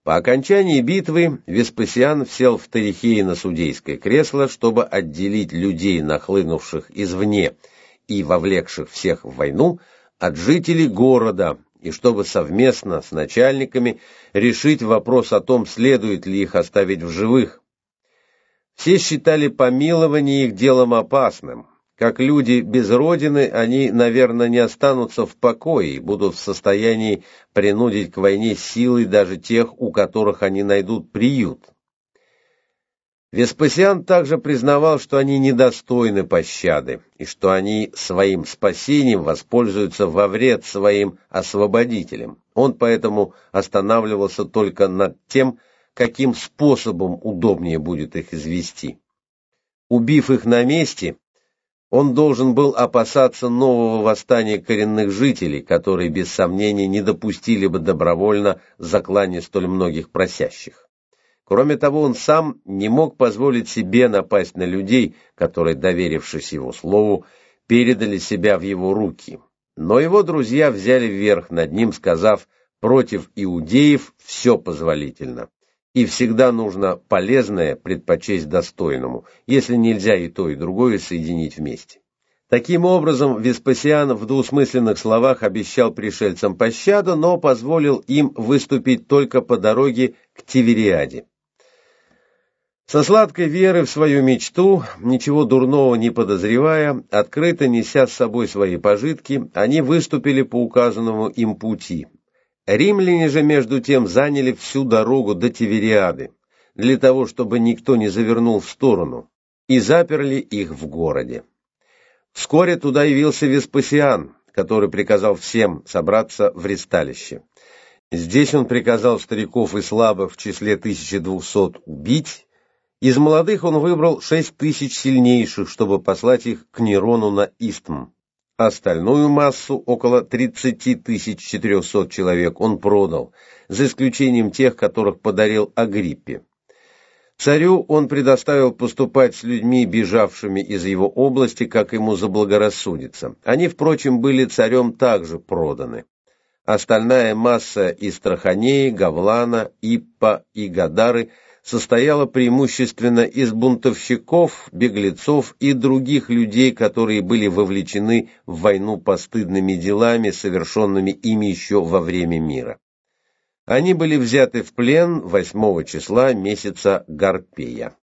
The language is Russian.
По окончании битвы Веспасиан сел в Терихее на судейское кресло, чтобы отделить людей, нахлынувших извне и вовлекших всех в войну, от жителей города, и чтобы совместно с начальниками решить вопрос о том, следует ли их оставить в живых. Все считали помилование их делом опасным. Как люди без родины, они, наверное, не останутся в покое и будут в состоянии принудить к войне силой даже тех, у которых они найдут приют. Веспасиан также признавал, что они недостойны пощады, и что они своим спасением воспользуются во вред своим освободителям. Он поэтому останавливался только над тем, каким способом удобнее будет их извести. Убив их на месте, он должен был опасаться нового восстания коренных жителей, которые без сомнения не допустили бы добровольно заклания столь многих просящих. Кроме того, он сам не мог позволить себе напасть на людей, которые, доверившись его слову, передали себя в его руки. Но его друзья взяли верх над ним, сказав: «Против иудеев все позволительно». И всегда нужно полезное предпочесть достойному, если нельзя и то, и другое соединить вместе. Таким образом, Веспасиан в двусмысленных словах обещал пришельцам пощаду, но позволил им выступить только по дороге к Тивериаде. Со сладкой верой в свою мечту, ничего дурного не подозревая, открыто неся с собой свои пожитки, они выступили по указанному им пути. Римляне же, между тем, заняли всю дорогу до Тивериады, для того, чтобы никто не завернул в сторону, и заперли их в городе. Вскоре туда явился Веспасиан, который приказал всем собраться в ристалище. Здесь он приказал стариков и слабых в числе 1200 убить. Из молодых он выбрал 6000 сильнейших, чтобы послать их к Нерону на Истм. Остальную массу, около 30 400 человек, он продал, за исключением тех, которых подарил Агриппе. Царю он предоставил поступать с людьми, бежавшими из его области, как ему заблагорассудится. Они, впрочем, были царем также проданы. Остальная масса из Траханеи, Гавлана, Иппа и Гадары состояла преимущественно из бунтовщиков, беглецов и других людей, которые были вовлечены в войну постыдными делами, совершенными ими еще во время мира. Они были взяты в плен 8 числа месяца Гарпея.